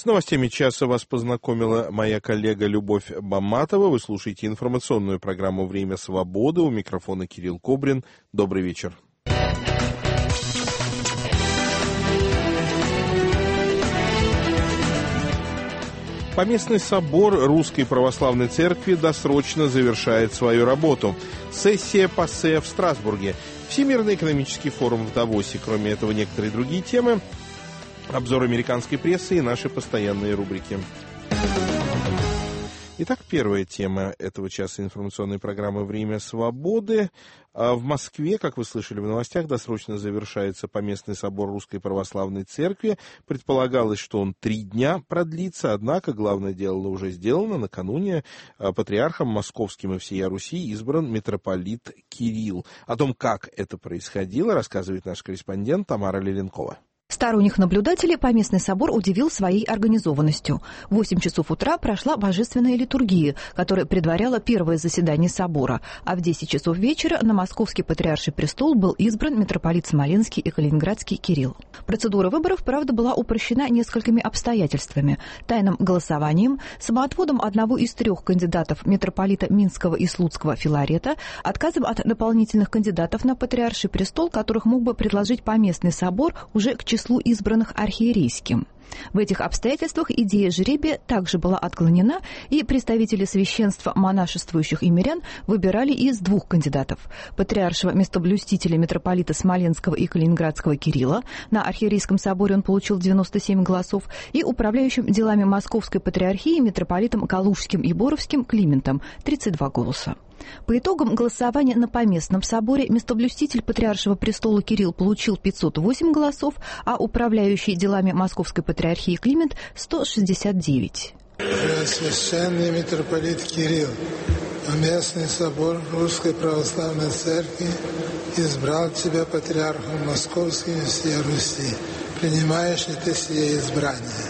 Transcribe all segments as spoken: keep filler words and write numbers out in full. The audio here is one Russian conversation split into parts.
новостями часа вас познакомила моя коллега Любовь Баматова. Вы слушаете информационную программу «Время свободы». У микрофона Кирилл Кобрин. Добрый вечер. Поместный собор Русской Православной Церкви досрочно завершает свою работу. Сессия ПАСЕ в Страсбурге. Всемирный экономический форум в Давосе. Кроме этого, некоторые другие темы. Обзор американской прессы и наши постоянные рубрики. Итак, первая тема этого часа информационной программы «Время свободы». В Москве, как вы слышали в новостях, досрочно завершается Поместный собор Русской Православной Церкви. Предполагалось, что он три дня продлится, однако главное дело уже сделано. Накануне патриархом московским и всея Руси избран митрополит Кирилл. О том, как это происходило, рассказывает наш корреспондент Тамара Леленкова. Сторонних наблюдателей Поместный собор удивил своей организованностью. В восемь часов утра прошла божественная литургия, которая предваряла первое заседание собора, а в десять часов вечера на Московский Патриарший престол был избран митрополит Смоленский и Калининградский Кирилл. Процедура выборов, правда, была упрощена несколькими обстоятельствами: тайным голосованием, самоотводом одного из трех кандидатов митрополита Минского и Слуцкого Филарета, отказом от дополнительных кандидатов на Патриарший престол, которых мог бы предложить Поместный собор уже к числу числу избранных архиерейским. В этих обстоятельствах идея жребия также была отклонена, и представители священства монашествующих и мирян выбирали из двух кандидатов: патриаршего местоблюстителя митрополита Смоленского и Калининградского Кирилла, на архиерейском соборе он получил девяносто семь голосов, и управляющим делами Московской патриархии митрополитом Калужским и Боровским Климентом тридцать два голоса. По итогам голосования на Поместном соборе местоблюститель Патриаршего престола Кирилл получил пятьсот восемь голосов, а управляющий делами Московской патриархии Климент – сто шестьдесят девять. Преосвященный митрополит Кирилл, Поместный собор Русской Православной Церкви избрал тебя патриархом Московским и всей Руси. Принимаешь ли ты сие избрание?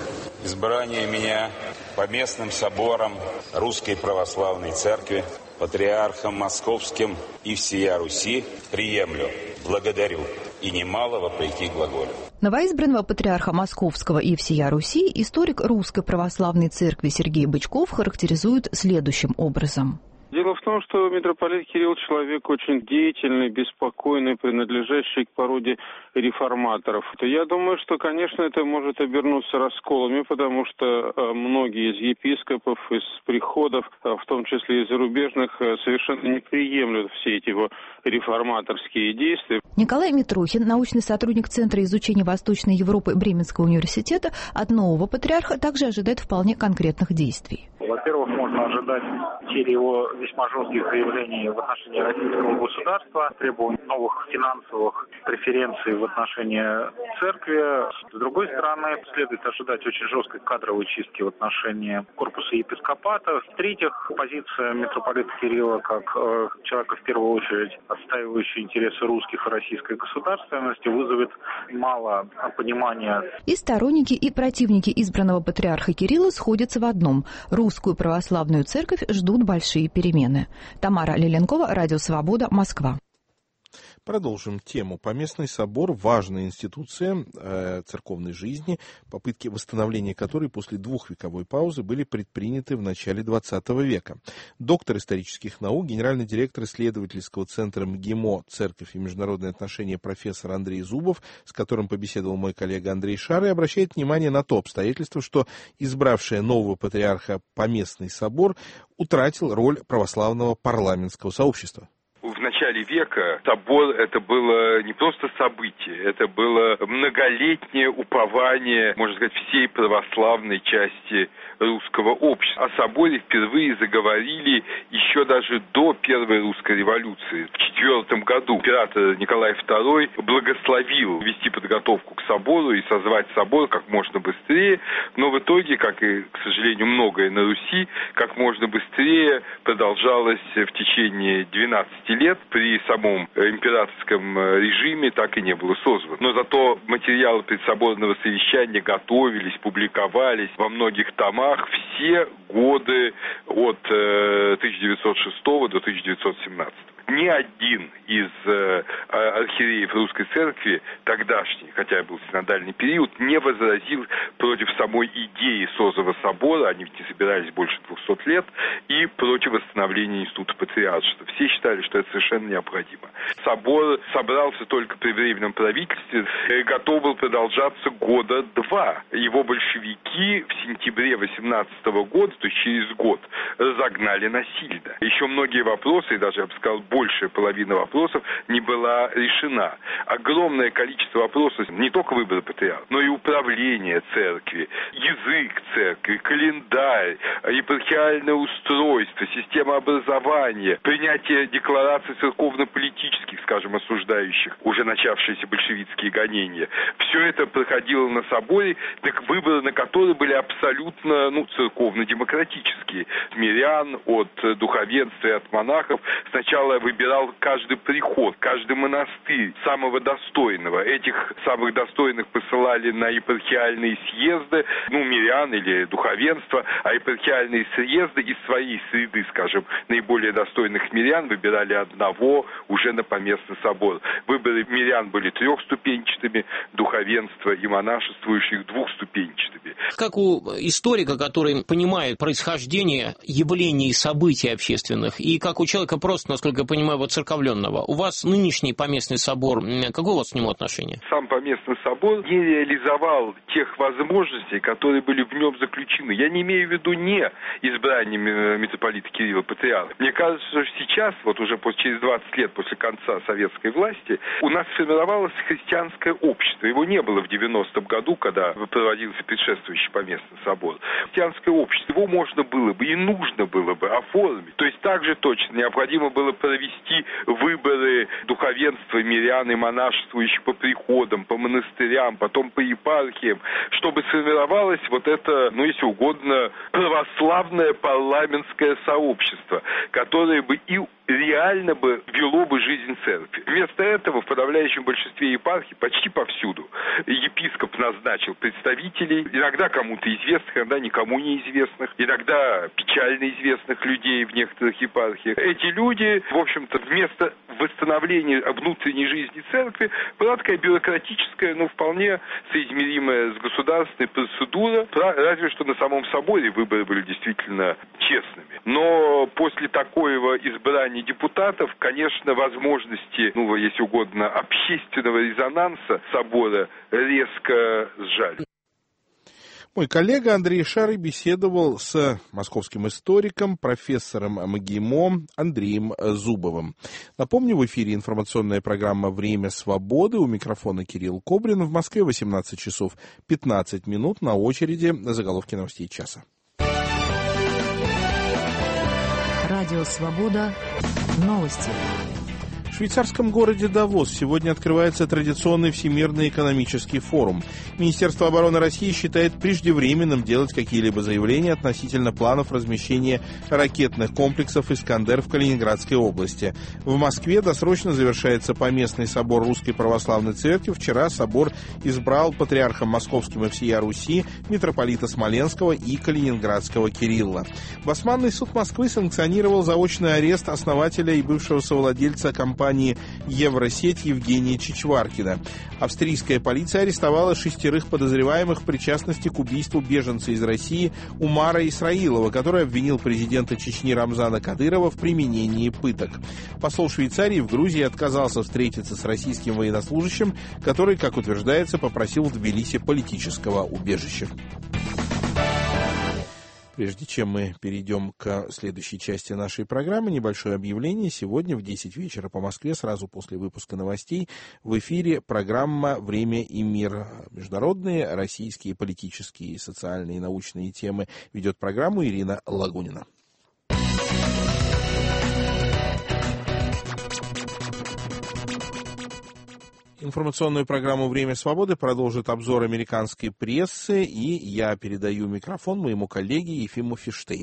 Избрание меня Поместным собором Русской Православной Церкви, патриархом Московским и всея Руси приемлю, благодарю и немало вопреки глаголю. Новоизбранного патриарха Московского и всея Руси историк Русской Православной Церкви Сергей Бычков характеризует следующим образом. Дело в том, что митрополит Кирилл человек очень деятельный, беспокойный, принадлежащий к породе реформаторов. Я думаю, что, конечно, это может обернуться расколами, потому что многие из епископов, из приходов, в том числе и зарубежных, совершенно не приемлют все эти его реформаторские действия. Николай Митрохин, научный сотрудник Центра изучения Восточной Европы Бременского университета, от нового патриарха также ожидает вполне конкретных действий. Во-первых, можно ожидать серии его весьма жестких заявлений в отношении российского государства, требований новых финансовых преференций в отношении церкви. С другой стороны, следует ожидать очень жесткой кадровой чистки в отношении корпуса епископата. В-третьих, позиция митрополита Кирилла как э, человека, в первую очередь, отстаивающего интересы русских и российской государственности, вызовет мало понимания. И сторонники, и противники избранного патриарха Кирилла сходятся в одном: Русскую Православную Церковь ждут большие перемены. Тамара Леленкова, Радио Свобода, Москва. Продолжим тему. Поместный собор – важная институция э, церковной жизни, попытки восстановления которой после двухвековой паузы были предприняты в начале двадцатого века. Доктор исторических наук, генеральный директор исследовательского центра МГИМО «Церковь и международные отношения» профессор Андрей Зубов, с которым побеседовал мой коллега Андрей Шары, обращает внимание на то обстоятельство, что избравший нового патриарха Поместный собор утратил роль православного парламентского сообщества. В начале века собор — это было не просто событие, это было многолетнее упование, можно сказать, всей православной части русского общества. О соборе впервые заговорили еще даже до Первой русской революции. В четвертом году император Николай второй благословил вести подготовку к собору и созвать собор как можно быстрее, но в итоге, как и, к сожалению, многое на Руси, как можно быстрее продолжалось в течение двенадцати лет. При самом императорском режиме так и не было созвано. Но зато материалы предсоборного совещания готовились, публиковались во многих томах все годы от тысяча девятьсот шестого до тысяча девятьсот семнадцатого. ни один из э, архиереев Русской Церкви тогдашний, хотя был синодальный период, не возразил против самой идеи созыва собора, они ведь не собирались больше двухсот лет, и против восстановления института патриаршества. Все считали, что это совершенно необходимо. Собор собрался только при Временном правительстве, готов был продолжаться года два. Его большевики в сентябре восемнадцатого года, то есть через год, разогнали насильно. Еще многие вопросы, и даже, я бы сказал, большая половина вопросов не была решена. Огромное количество вопросов, не только выбора патриарха, но и управление церкви, язык церкви, календарь, епархиальное устройство, система образования, принятие деклараций церковно-политических, скажем, осуждающих уже начавшиеся большевистские гонения. Все это проходило на соборе, так выборы на которые были абсолютно, ну, церковно-демократические. Мирян, от духовенства и от монахов сначала выбирал каждый приход, каждый монастырь самого достойного. Этих самых достойных посылали на епархиальные съезды, ну, мирян или духовенство, а епархиальные съезды из своей среды, скажем, наиболее достойных мирян выбирали одного уже на поместный собор. Выборы мирян были трехступенчатыми, духовенства и монашествующих двухступенчатыми. Как у историка, который понимает происхождение явлений и событий общественных, и как у человека просто, насколько я понимаю, воцерковленного, у вас нынешний поместный собор, какое у вас к нему отношение? Сам поместный собор не реализовал тех возможностей, которые были в нем заключены. Я не имею в виду не избрание митрополита Кирилла патриарха. Мне кажется, что сейчас, вот уже после, через двадцать лет после конца советской власти, у нас сформировалось христианское общество. Его не было в девяностом году, когда проводился предшествующий поместный собор. Христианское общество, его можно было бы и нужно было бы оформить. То есть также точно необходимо было провести выборы духовенства, мирян и монашествующих по приходам, по монастырям, потом по епархиям, чтобы сформировалось вот это, ну, если угодно, православное парламентское сообщество, которое бы и реально бы вело бы жизнь церкви. Вместо этого в подавляющем большинстве епархий, почти повсюду, епископ назначил представителей, иногда кому-то известных, иногда никому неизвестных, иногда печально известных людей в некоторых епархиях. Эти люди, в общем-то, вместо восстановления внутренней жизни церкви, была такая бюрократическая, но вполне соизмеримая с государственной процедура, разве что на самом соборе выборы были действительно честными. Но после такого избрания депутатов, конечно, возможности, ну, если угодно, общественного резонанса собора резко сжали. Мой коллега Андрей Шарый беседовал с московским историком, профессором МГИМО Андреем Зубовым. Напомню, в эфире информационная программа «Время свободы». У микрофона Кирилл Кобрин. В Москве восемнадцать часов пятнадцать минут. На очереди заголовки новостей часа. Радио «Свобода». Новости. В швейцарском городе Давос сегодня открывается традиционный Всемирный экономический форум. Министерство обороны России считает преждевременным делать какие-либо заявления относительно планов размещения ракетных комплексов «Искандер» в Калининградской области. В Москве досрочно завершается поместный собор Русской Православной Церкви. Вчера собор избрал патриархом Московским и всея Руси митрополита Смоленского и Калининградского Кирилла. Басманный суд Москвы санкционировал заочный арест основателя и бывшего совладельца компании «Евросеть» Евгения Чичваркина. Австрийская полиция арестовала шестерых подозреваемых в причастности к убийству беженца из России Умара Исраилова, который обвинил президента Чечни Рамзана Кадырова в применении пыток. Посол Швейцарии в Грузии отказался встретиться с российским военнослужащим, который, как утверждается, попросил в Тбилиси политического убежища. Прежде чем мы перейдем к следующей части нашей программы, небольшое объявление. Сегодня в десять вечера по Москве, сразу после выпуска новостей, в эфире программа «Время и мир». Международные, российские, политические, социальные и научные темы ведет программу Ирина Лагунина. Информационную программу «Время свободы» продолжит обзор американской прессы, и я передаю микрофон моему коллеге Ефиму Фиштейну.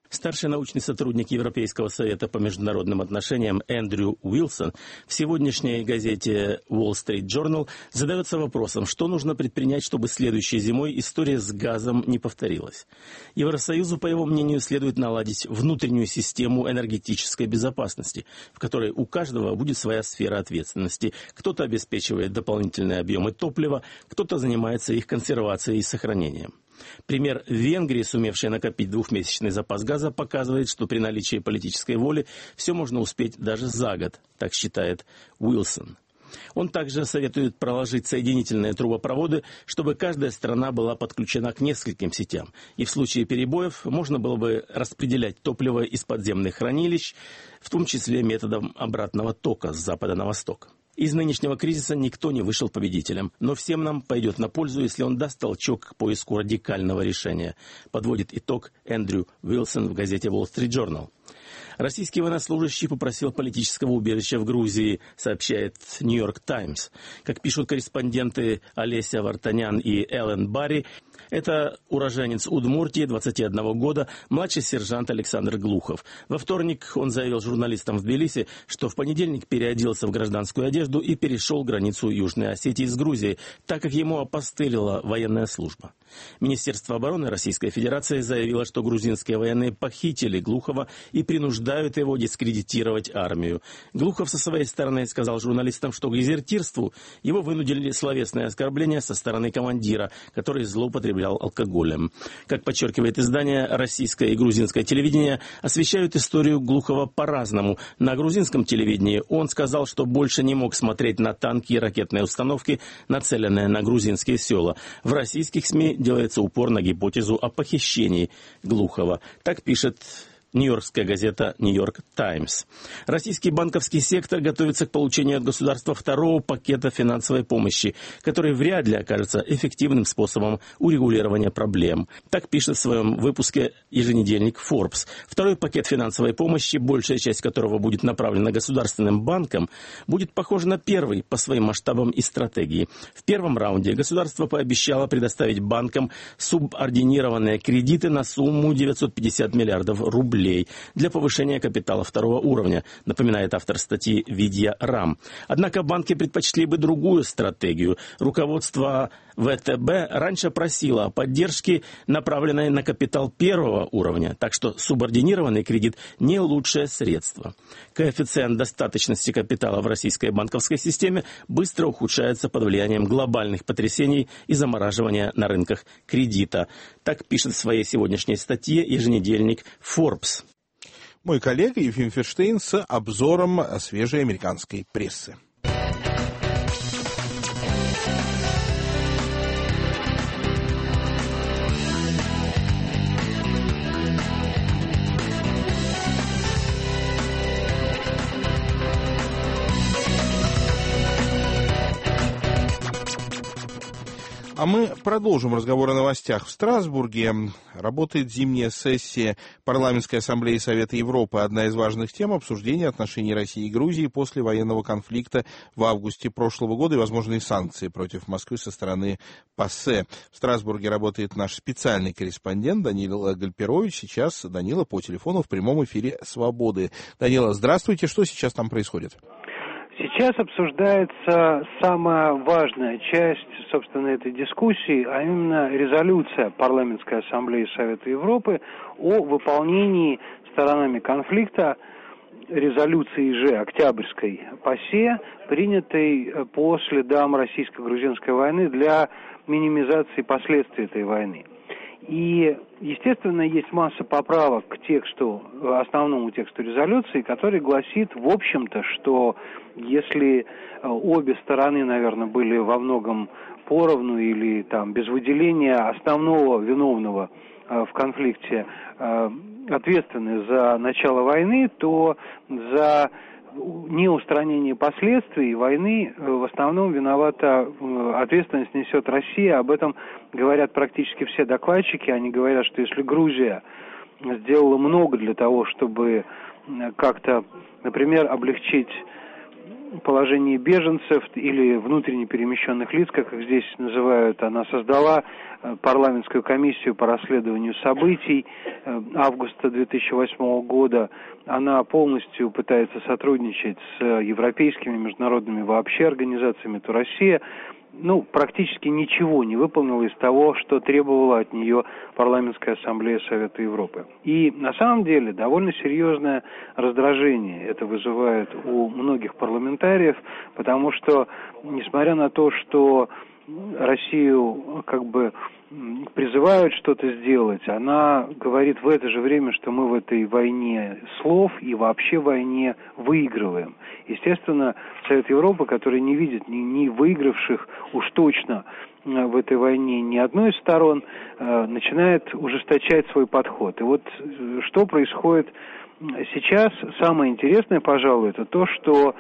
Старший научный сотрудник Европейского совета по международным отношениям Эндрю Уилсон в сегодняшней газете Wall Street Journal задается вопросом, что нужно предпринять, чтобы следующей зимой история с газом не повторилась. Евросоюзу, по его мнению, следует наладить внутреннюю систему энергетической безопасности, в которой у каждого будет своя сфера ответственности. Кто-то обеспечивает дополнительные объемы топлива, кто-то занимается их консервацией и сохранением. Пример Венгрии, сумевшей накопить двухмесячный запас газа, показывает, что при наличии политической воли все можно успеть даже за год, так считает Уилсон. Он также советует проложить соединительные трубопроводы, чтобы каждая страна была подключена к нескольким сетям. И в случае перебоев можно было бы распределять топливо из подземных хранилищ, в том числе методом обратного тока с запада на восток. Из нынешнего кризиса никто не вышел победителем, но всем нам пойдет на пользу, если он даст толчок к поиску радикального решения, подводит итог Эндрю Уилсон в газете Wall Street Journal. Российский военнослужащий попросил политического убежища в Грузии, сообщает Нью-Йорк Таймс. Как пишут корреспонденты Олеся Вартанян и Эллен Барри, это уроженец Удмуртии, двадцати одного года, младший сержант Александр Глухов. Во вторник он заявил журналистам в Тбилиси, что в понедельник переоделся в гражданскую одежду и перешел границу Южной Осетии с Грузией, так как ему опостылила военная служба. Министерство обороны Российской Федерации заявило, что грузинские военные похитили Глухова и принуждают его дискредитировать армию. Глухов со своей стороны сказал журналистам, что к дезертирству его вынудили словесные оскорбления со стороны командира, который злоупотреблял алкоголем. Как подчеркивает издание, российское и грузинское телевидение освещают историю Глухова по-разному. На грузинском телевидении он сказал, что больше не мог смотреть на танки и ракетные установки, нацеленные на грузинские села. В российских СМИ делается упор на гипотезу о похищении Глухова. Так пишет нью-йоркская газета «Нью-Йорк Таймс». Российский банковский сектор готовится к получению от государства второго пакета финансовой помощи, который вряд ли окажется эффективным способом урегулирования проблем. Так пишет в своем выпуске еженедельник Forbes. Второй пакет финансовой помощи, большая часть которого будет направлена государственным банкам, будет похож на первый по своим масштабам и стратегии. В первом раунде государство пообещало предоставить банкам субординированные кредиты на сумму девятьсот пятьдесят миллиардов рублей для повышения капитала второго уровня, напоминает автор статьи Видья Рам. Однако банки предпочли бы другую стратегию. Руководство вэ тэ бэ раньше просило о поддержке, направленной на капитал первого уровня, так что субординированный кредит не лучшее средство. Коэффициент достаточности капитала в российской банковской системе быстро ухудшается под влиянием глобальных потрясений и замораживания на рынках кредита. Так пишет в своей сегодняшней статье еженедельник Forbes. Мой коллега Ефим Ферштейн с обзором свежей американской прессы. А мы продолжим разговор о новостях. В Страсбурге работает зимняя сессия Парламентской ассамблеи Совета Европы. Одна из важных тем — обсуждение отношений России и Грузии после военного конфликта в августе прошлого года и возможные санкции против Москвы со стороны ПАСЕ. В Страсбурге работает наш специальный корреспондент Данила Гальперович. Сейчас Данила по телефону в прямом эфире «Свободы». Данила, здравствуйте. Что сейчас там происходит? Сейчас обсуждается самая важная часть, собственно, этой дискуссии, а именно резолюция Парламентской ассамблеи Совета Европы о выполнении сторонами конфликта резолюции же Октябрьской ПАСЕ, принятой по следам российско-грузинской войны для минимизации последствий этой войны. И, естественно, есть масса поправок к тексту, основному тексту резолюции, который гласит, в общем-то, что если обе стороны, наверное, были во многом поровну или там без выделения основного виновного в конфликте ответственны за начало войны, то за неустранение последствий войны в основном виновата, ответственность несет Россия. Об этом говорят практически все докладчики. Они говорят, что если Грузия сделала много для того, чтобы как-то, например, облегчить положении беженцев или внутренне перемещенных лиц, как их здесь называют. Она создала парламентскую комиссию по расследованию событий августа две тысячи восьмого года. Она полностью пытается сотрудничать с европейскими, международными вообще организациями. То Россия ну, практически ничего не выполнила из того, что требовала от нее Парламентская ассамблея Совета Европы. И на самом деле довольно серьезное раздражение это вызывает у многих парламентариев, потому что, несмотря на то, что Россию как бы призывают что-то сделать, она говорит в это же время, что мы в этой войне слов и вообще войне выигрываем. Естественно, Совет Европы, который не видит ни, ни выигравших уж точно в этой войне ни одной из сторон, начинает ужесточать свой подход. И вот что происходит сейчас, самое интересное, пожалуй, это то, что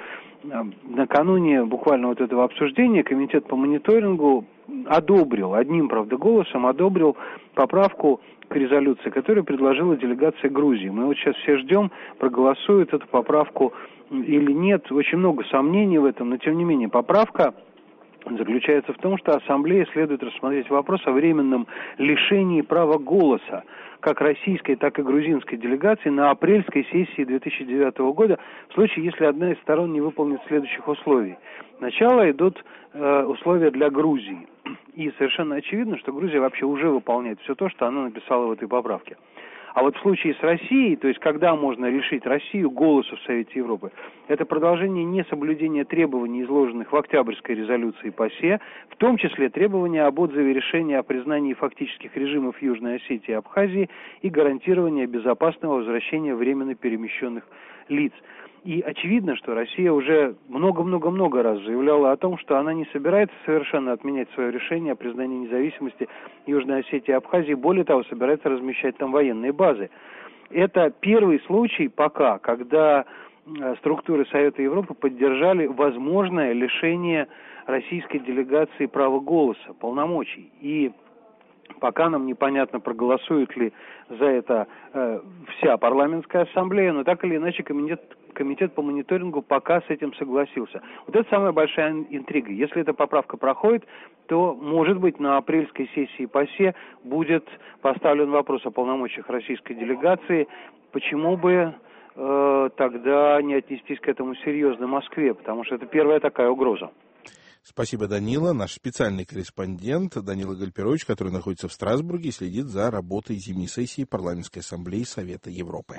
накануне буквально вот этого обсуждения комитет по мониторингу одобрил, одним, правда, голосом одобрил поправку к резолюции, которую предложила делегация Грузии. Мы вот сейчас все ждем, проголосуют эту поправку или нет. Очень много сомнений в этом, но тем не менее поправка заключается в том, что Ассамблее следует рассмотреть вопрос о временном лишении права голоса как российской, так и грузинской делегации на апрельской сессии две тысячи девятого года в случае, если одна из сторон не выполнит следующих условий. Сначала идут э, условия для Грузии. И совершенно очевидно, что Грузия вообще уже выполняет все то, что она написала в этой поправке. А вот в случае с Россией, то есть когда можно лишить Россию голоса в Совете Европы, это продолжение несоблюдения требований, изложенных в Октябрьской резолюции ПАСЕ, в том числе требования об отзыве решения о признании фактических режимов Южной Осетии и Абхазии и гарантирования безопасного возвращения временно перемещенных лиц. И очевидно, что Россия уже много-много-много раз заявляла о том, что она не собирается совершенно отменять свое решение о признании независимости Южной Осетии и Абхазии, более того, собирается размещать там военные базы. Это первый случай пока, когда структуры Совета Европы поддержали возможное лишение российской делегации права голоса, полномочий. И пока нам непонятно, проголосует ли за это э, вся парламентская ассамблея, но так или иначе комитет, комитет по мониторингу пока с этим согласился. Вот это самая большая интрига. Если эта поправка проходит, то, может быть, на апрельской сессии ПАСЕ будет поставлен вопрос о полномочиях российской делегации. Почему бы э, тогда не отнестись к этому серьезно Москве? Потому что это первая такая угроза. Спасибо, Данила. Наш специальный корреспондент Данила Гальперович, который находится в Страсбурге, следит за работой зимней сессии Парламентской ассамблеи Совета Европы.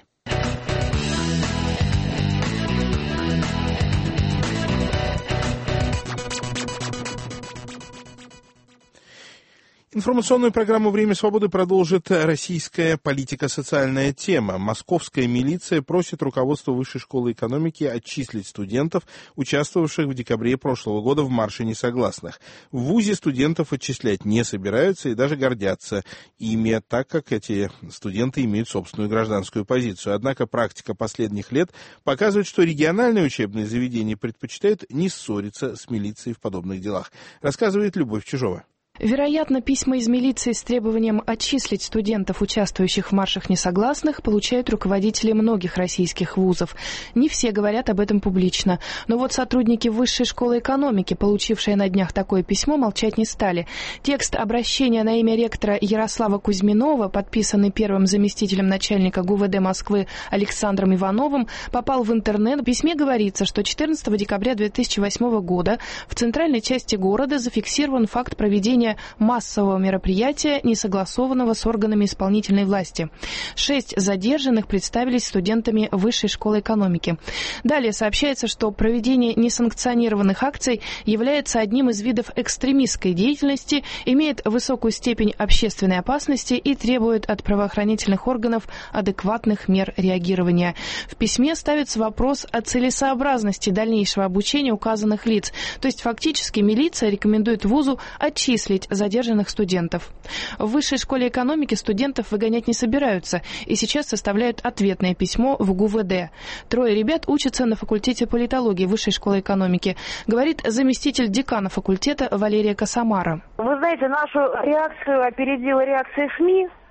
Информационную программу «Время свободы» продолжит российская политико-социальная тема. Московская милиция просит руководство Высшей школы экономики отчислить студентов, участвовавших в декабре прошлого года в марше несогласных. В вузе студентов отчислять не собираются и даже гордятся ими, так как эти студенты имеют собственную гражданскую позицию. Однако практика последних лет показывает, что региональные учебные заведения предпочитают не ссориться с милицией в подобных делах, рассказывает Любовь Чижова. Вероятно, письма из милиции с требованием отчислить студентов, участвующих в маршах несогласных, получают руководители многих российских вузов. Не все говорят об этом публично. Но вот сотрудники Высшей школы экономики, получившие на днях такое письмо, молчать не стали. Текст обращения на имя ректора Ярослава Кузьминова, подписанный первым заместителем начальника ГУВД Москвы Александром Ивановым, попал в интернет. В письме говорится, что четырнадцатого декабря две тысячи восьмого года в центральной части города зафиксирован факт проведения массового мероприятия, не согласованного с органами исполнительной власти. Шесть задержанных представились студентами Высшей школы экономики. Далее сообщается, что проведение несанкционированных акций является одним из видов экстремистской деятельности, имеет высокую степень общественной опасности и требует от правоохранительных органов адекватных мер реагирования. В письме ставится вопрос о целесообразности дальнейшего обучения указанных лиц. То есть фактически милиция рекомендует вузу отчислить задержанных студентов. В Высшей школе экономики студентов выгонять не собираются и сейчас составляют ответное письмо в ГУВД. Трое ребят учатся на факультете политологии Высшей школы экономики, говорит заместитель декана факультета Валерия Косомара. Вы знаете, нашу реакцию опередила реакция СМИ.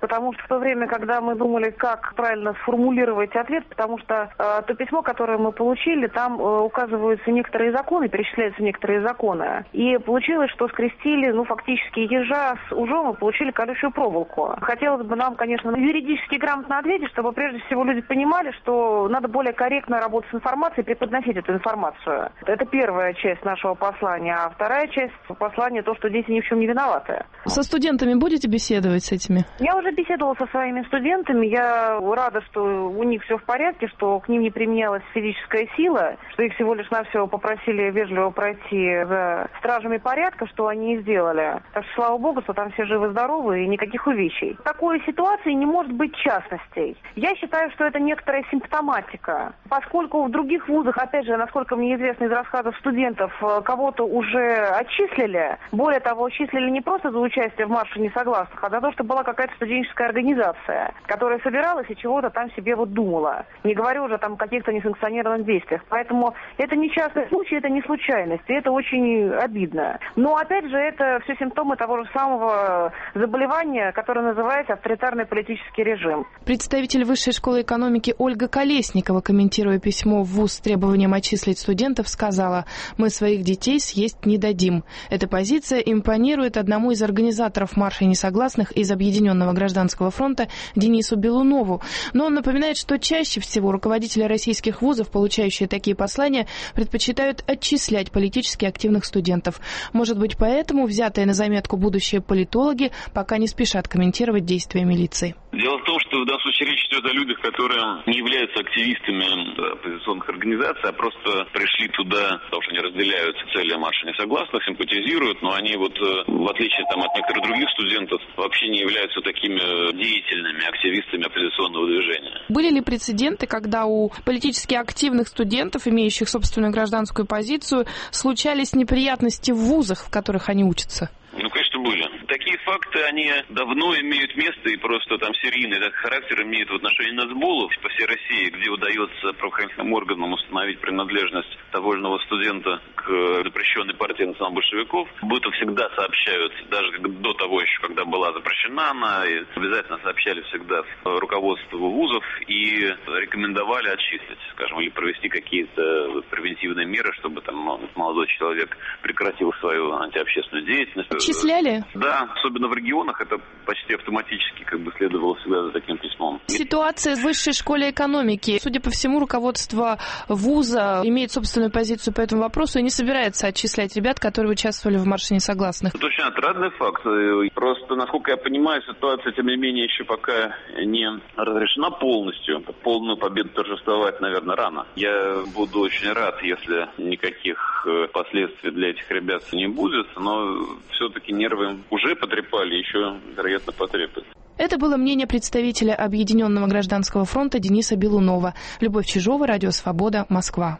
потому что в то время, когда мы думали, как правильно сформулировать ответ, потому что э, то письмо, которое мы получили, там э, указываются некоторые законы, перечисляются некоторые законы, и получилось, что скрестили, ну, фактически ежа с ужом и получили колючую проволоку. Хотелось бы нам, конечно, юридически грамотно ответить, чтобы прежде всего люди понимали, что надо более корректно работать с информацией и преподносить эту информацию. Это первая часть нашего послания, а вторая часть послания то, что дети ни в чем не виноваты. Со студентами будете беседовать с этими? Я уже беседовала со своими студентами. Я рада, что у них все в порядке, что к ним не применялась физическая сила, что их всего лишь навсего попросили вежливо пройти за стражами порядка, что они и сделали. Так что, слава богу, что там все живы-здоровы и никаких увечий. В такой ситуации не может быть частностей. Я считаю, что это некоторая симптоматика. Поскольку в других вузах, опять же, насколько мне известно из рассказов студентов, кого-то уже отчислили. Более того, отчислили не просто за участие в марше несогласных, а за то, что была какая-то студенческая организация, которая собиралась и чего-то там себе вот думала. Не говорю уже там о каких-то несанкционированных действиях. Поэтому это не частный случай, это не случайность, и это очень обидно. Но, опять же, это все симптомы того же самого заболевания, которое называется авторитарный политический режим. Представитель Высшей школы экономики Ольга Колесникова, комментируя письмо в вуз с требованием отчислить студентов, сказала: «Мы своих детей съесть не дадим». Эта позиция импонирует одному из организаторов марша несогласных из Объединенного гражданского фронта Денису Белунову. Но он напоминает, что чаще всего руководители российских вузов, получающие такие послания, предпочитают отчислять политически активных студентов. Может быть, поэтому взятые на заметку будущие политологи пока не спешат комментировать действия милиции. Дело в том, что в данном случае речь идет о людях, которые не являются активистами оппозиционных организаций, а просто пришли туда, потому что они разделяют цели марша несогласных, симпатизируют, но они вот, в отличие там, от некоторых других студентов, вообще не являются такими деятельными активистами оппозиционного движения. Были ли прецеденты, когда у политически активных студентов, имеющих собственную гражданскую позицию, случались неприятности в вузах, в которых они учатся? Ну, конечно, были. Такие факты, они давно имеют место и просто там серийный так, характер имеют в отношении нацболов по всей России, где удается правоохранительным органам установить принадлежность того или иного студента к запрещенной партии национал-большевиков. Об этом всегда сообщают, даже до того еще, когда была запрещена она, и обязательно сообщали всегда в руководство вузов и рекомендовали отчислить, скажем, или провести какие-то превентивные меры, чтобы там молодой человек прекратил свою антиобщественную деятельность. Отчисляли? Да, особенно в регионах это почти автоматически как бы следовало всегда за таким письмом. Ситуация в Высшей школе экономики. Судя по всему, руководство вуза имеет собственную позицию по этому вопросу и не собирается отчислять ребят, которые участвовали в марше несогласных. Это очень отрадный факт. Просто, насколько я понимаю, ситуация, тем не менее, еще пока не разрешена полностью. Полную победу торжествовать, наверное, рано. Я буду очень рад, если никаких последствий для этих ребят не будет, но все-таки нервы уже потрепали, еще, вероятно, потрепят. Это было мнение представителя Объединенного гражданского фронта Дениса Белунова. Любовь Чижова, Радио Свобода, Москва.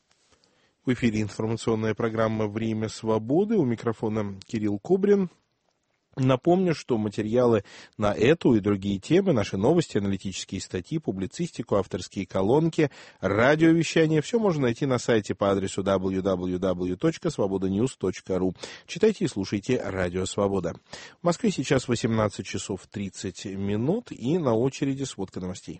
В эфире информационная программа «Время свободы». У микрофона Кирилл Кубрин. Напомню, что материалы на эту и другие темы, наши новости, аналитические статьи, публицистику, авторские колонки, радиовещание, все можно найти на сайте по адресу дабл ю дабл ю дабл ю точка свобода ньюс точка ру. Читайте и слушайте Радио Свобода. В Москве сейчас восемнадцать часов тридцать минут и на очереди сводка новостей.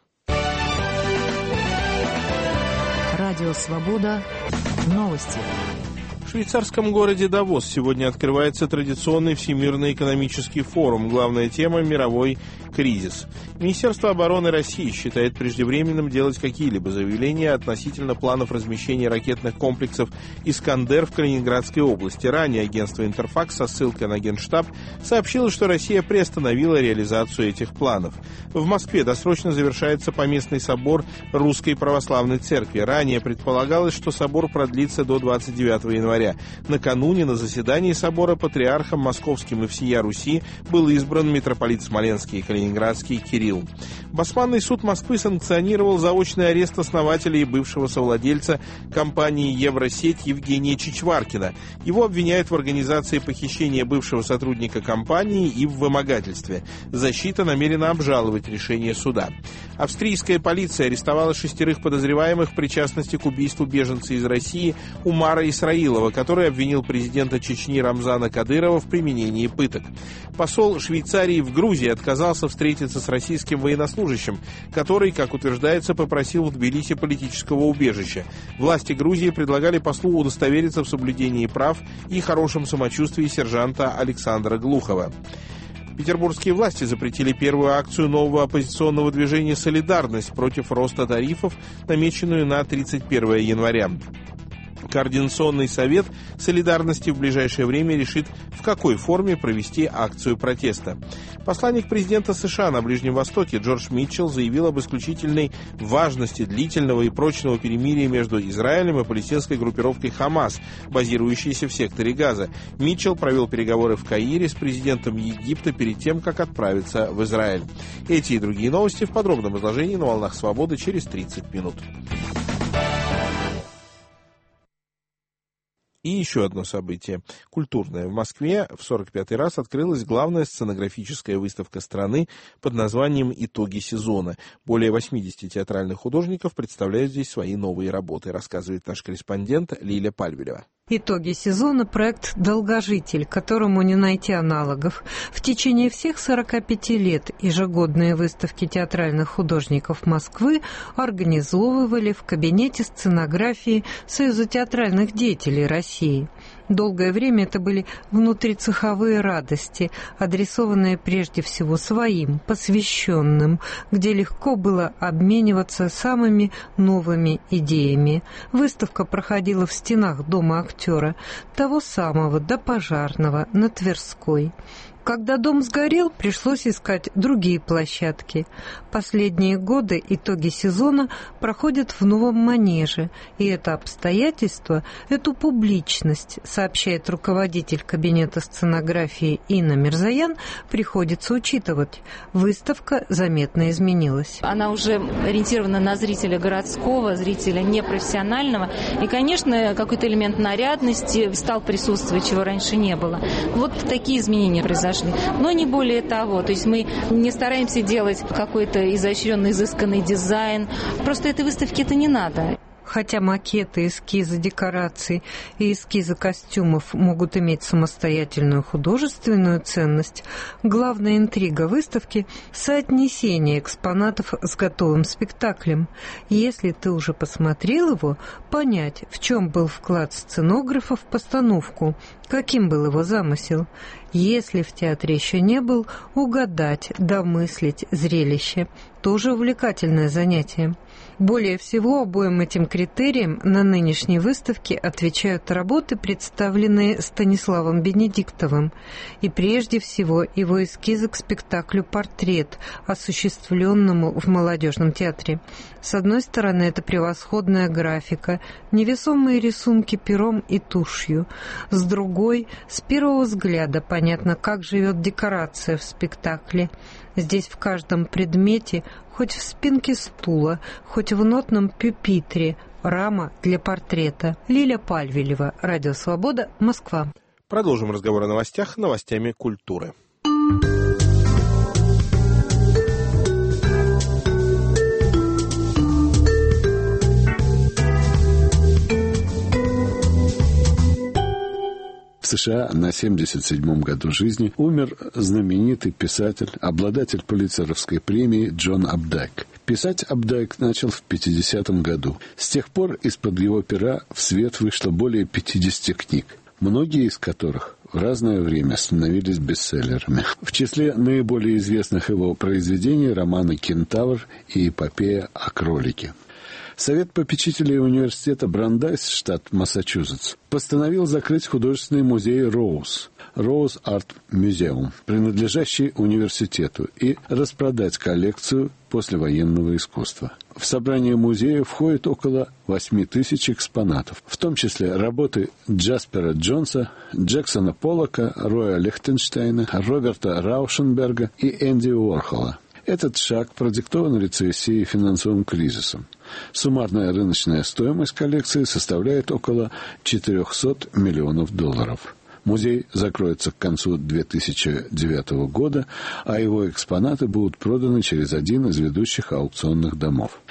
Радио Свобода. Новости. В швейцарском городе Давос сегодня открывается традиционный Всемирный экономический форум. Главная тема – мировой кризис. Министерство обороны России считает преждевременным делать какие-либо заявления относительно планов размещения ракетных комплексов «Искандер» в Калининградской области. Ранее агентство «Интерфакс» со ссылкой на Генштаб сообщило, что Россия приостановила реализацию этих планов. В Москве досрочно завершается поместный собор Русской Православной Церкви. Ранее предполагалось, что собор продлится до двадцать девятого января. Накануне на заседании собора патриархом Московским и всея Руси был избран митрополит Смоленский и Калининградский Кирилл. Басманный суд Москвы санкционировал заочный арест основателя и бывшего совладельца компании «Евросеть» Евгения Чичваркина. Его обвиняют в организации похищения бывшего сотрудника компании и в вымогательстве. Защита намерена обжаловать решение суда. Австрийская полиция арестовала шестерых подозреваемых в причастности к убийству беженца из России Умара Исраилова, который обвинил президента Чечни Рамзана Кадырова в применении пыток. Посол Швейцарии в Грузии отказался встретиться с российским военнослужащим, который, как утверждается, попросил в Тбилиси политического убежища. Власти Грузии предлагали послу удостовериться в соблюдении прав и хорошем самочувствии сержанта Александра Глухова. Петербургские власти запретили первую акцию нового оппозиционного движения «Солидарность» против роста тарифов, намеченную на тридцать первое января. Координационный совет солидарности в ближайшее время решит, в какой форме провести акцию протеста. Посланник президента США на Ближнем Востоке Джордж Митчелл заявил об исключительной важности длительного и прочного перемирия между Израилем и палестинской группировкой «Хамас», базирующейся в секторе Газа. Митчелл провел переговоры в Каире с президентом Египта перед тем, как отправиться в Израиль. Эти и другие новости в подробном изложении на «Волнах Свободы» через тридцать минут. И еще одно событие. Культурное. В Москве в сорок пятый раз открылась главная сценографическая выставка страны под названием «Итоги сезона». Более восьмидесяти театральных художников представляют здесь свои новые работы, рассказывает наш корреспондент Лиля Пальвелева. Итоги сезона – проект «Долгожитель», которому не найти аналогов. В течение всех сорока пяти лет ежегодные выставки театральных художников Москвы организовывали в кабинете сценографии Союза театральных деятелей России. Долгое время это были внутрицеховые радости, адресованные прежде всего своим, посвященным, где легко было обмениваться самыми новыми идеями. Выставка проходила в стенах Дома актера, того самого допожарного на Тверской. Когда дом сгорел, пришлось искать другие площадки. Последние годы итоги сезона проходят в новом манеже, и это обстоятельство, эту публичность, сообщает руководитель кабинета сценографии Инна Мирзаян, приходится учитывать. Выставка заметно изменилась. Она уже ориентирована на зрителя городского, зрителя непрофессионального, и, конечно, какой-то элемент нарядности стал присутствовать, чего раньше не было. Вот такие изменения произошли. Но не более того. То есть мы не стараемся делать какой-то изощренный, изысканный дизайн. Просто этой выставке это не надо. Хотя макеты, эскизы декораций и эскизы костюмов могут иметь самостоятельную художественную ценность, главная интрига выставки – соотнесение экспонатов с готовым спектаклем. Если ты уже посмотрел его, понять, в чем был вклад сценографа в постановку, каким был его замысел. Если в театре еще не был, угадать, домыслить зрелище – тоже увлекательное занятие. Более всего обоим этим критериям на нынешней выставке отвечают работы, представленные Станиславом Бенедиктовым, и прежде всего его эскизы к спектаклю «Портрет», осуществленному в молодежном театре. С одной стороны, это превосходная графика, невесомые рисунки пером и тушью. С другой, с первого взгляда понятно, как живет декорация в спектакле. Здесь в каждом предмете, хоть в спинке стула, хоть в нотном пюпитре, рама для портрета. Лиля Пальвелева, Радио Свобода, Москва. Продолжим разговор о новостях новостями культуры. В США на семьдесят седьмом году жизни умер знаменитый писатель, обладатель Пулитцеровской премии Джон Апдайк. Писать Апдайк начал в пятидесятом году. С тех пор из-под его пера в свет вышло более пятидесяти книг, многие из которых в разное время становились бестселлерами. В числе наиболее известных его произведений романы «Кентавр» и эпопея о кролике. Совет попечителей университета Брандайс, штат Массачусетс, постановил закрыть художественный музей Роуз, Роуз Арт Мюзеум, принадлежащий университету, и распродать коллекцию послевоенного искусства. В собрание музея входит около восьми тысяч экспонатов, в том числе работы Джаспера Джонса, Джексона Поллока, Роя Лихтенштейна, Роберта Раушенберга и Энди Уорхола. Этот шаг продиктован рецессией и финансовым кризисом. Суммарная рыночная стоимость коллекции составляет около четырехсот миллионов долларов. Музей закроется к концу две тысячи девятого года, а его экспонаты будут проданы через один из ведущих аукционных домов.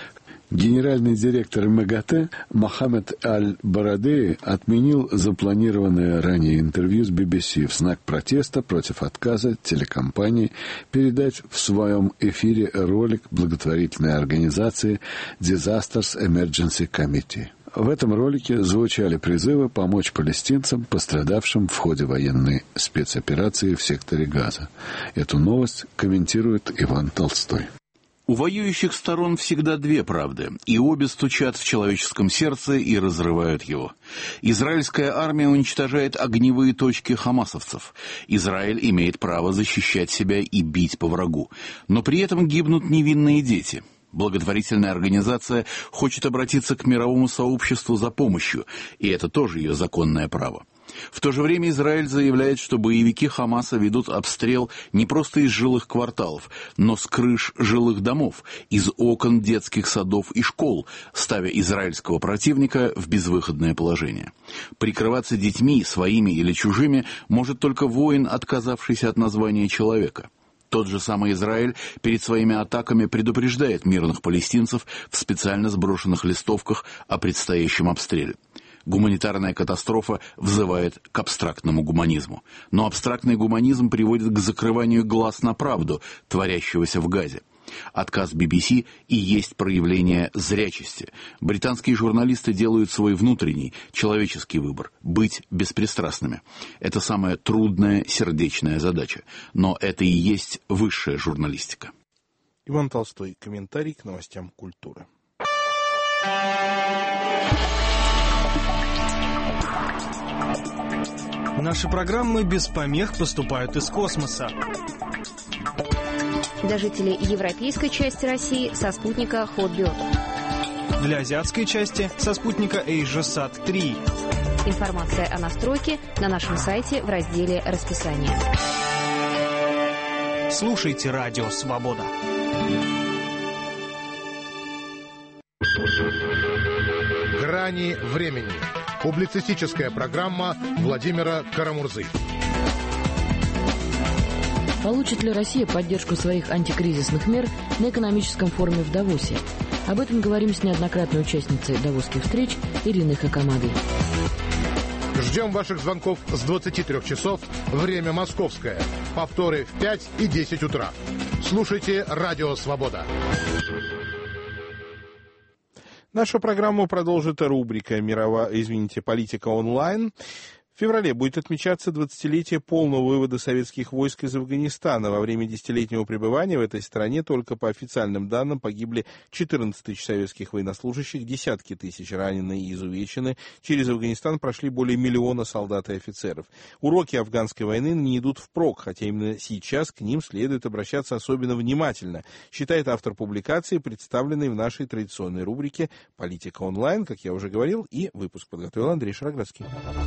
Генеральный директор МАГАТЭ Мохаммед Аль-Барадеи отменил запланированное ранее интервью с би би си в знак протеста против отказа телекомпании передать в своем эфире ролик благотворительной организации Disasters Emergency Committee. В этом ролике звучали призывы помочь палестинцам, пострадавшим в ходе военной спецоперации в секторе Газа. Эту новость комментирует Иван Толстой. У воюющих сторон всегда две правды, и обе стучат в человеческом сердце и разрывают его. Израильская армия уничтожает огневые точки хамасовцев. Израиль имеет право защищать себя и бить по врагу. Но при этом гибнут невинные дети. Благотворительная организация хочет обратиться к мировому сообществу за помощью, и это тоже ее законное право. В то же время Израиль заявляет, что боевики Хамаса ведут обстрел не просто из жилых кварталов, но с крыш жилых домов, из окон детских садов и школ, ставя израильского противника в безвыходное положение. Прикрываться детьми, своими или чужими, может только воин, отказавшийся от названия человека. Тот же самый Израиль перед своими атаками предупреждает мирных палестинцев в специально сброшенных листовках о предстоящем обстреле. Гуманитарная катастрофа взывает к абстрактному гуманизму. Но абстрактный гуманизм приводит к закрыванию глаз на правду, творящегося в Газе. Отказ би би си и есть проявление зрячести. Британские журналисты делают свой внутренний, человеческий выбор – быть беспристрастными. Это самая трудная сердечная задача. Но это и есть высшая журналистика. Иван Толстой. Комментарий к новостям культуры. Наши программы без помех поступают из космоса. Для жителей европейской части России со спутника Hotbird. Для азиатской части со спутника AsiaSat три. Информация о настройке на нашем сайте в разделе «Расписание». Слушайте Радио Свобода. Грани времени. Публицистическая программа Владимира Карамурзы. Получит ли Россия поддержку своих антикризисных мер на экономическом форуме в Давосе? Об этом говорим с неоднократной участницей давосских встреч Ириной Хакамадой. Ждем ваших звонков с двадцати трёх часов, время московское. Повторы в пять и десять утра. Слушайте Радио Свобода. Нашу программу продолжит рубрика «Мировая, извините, политика онлайн». В феврале будет отмечаться двадцатилетие полного вывода советских войск из Афганистана. Во время десятилетнего пребывания в этой стране только по официальным данным погибли четырнадцать тысяч советских военнослужащих, десятки тысяч ранены и изувечены. Через Афганистан прошли более миллиона солдат и офицеров. Уроки афганской войны не идут впрок, хотя именно сейчас к ним следует обращаться особенно внимательно, считает автор публикации, представленной в нашей традиционной рубрике «Политика онлайн», как я уже говорил, и выпуск подготовил Андрей Шароградский.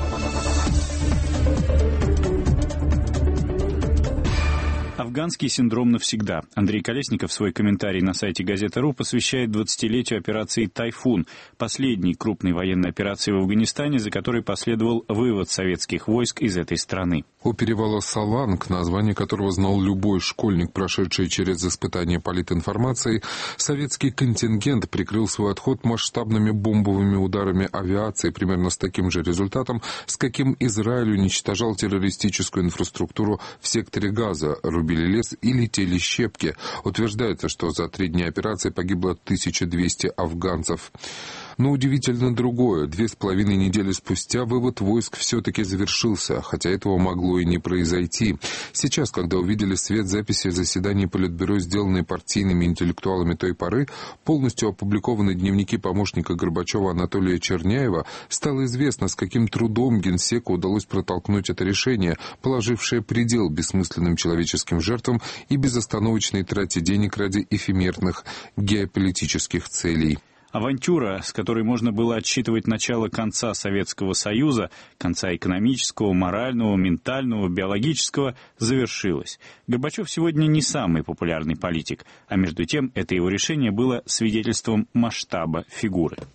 Афганский синдром навсегда. Андрей Колесников свой комментарий на сайте газета.ру посвящает двадцатилетию операции «Тайфун», последней крупной военной операции в Афганистане, за которой последовал вывод советских войск из этой страны. У перевала Саланг, название которого знал любой школьник, прошедший через испытание политинформации, советский контингент прикрыл свой отход масштабными бомбовыми ударами авиации, примерно с таким же результатом, с каким Израиль уничтожал террористическую инфраструктуру в секторе Газа, рубили лес и летели щепки. Утверждается, что за три дня операции погибло тысяча двести афганцев. Но удивительно другое. Две с половиной недели спустя вывод войск все-таки завершился, хотя этого могло и не произойти. Сейчас, когда увидели свет записи заседаний Политбюро, сделанные партийными интеллектуалами той поры, полностью опубликованы дневники помощника Горбачева Анатолия Черняева, стало известно, с каким трудом Генсеку удалось протолкнуть это решение, положившее предел бессмысленным человеческим жертвам и безостановочной трате денег ради эфемерных геополитических целей. Авантюра, с которой можно было отсчитывать начало конца Советского Союза, конца экономического, морального, ментального, биологического, завершилась. Горбачев сегодня не самый популярный политик, а между тем это его решение было свидетельством масштаба фигуры.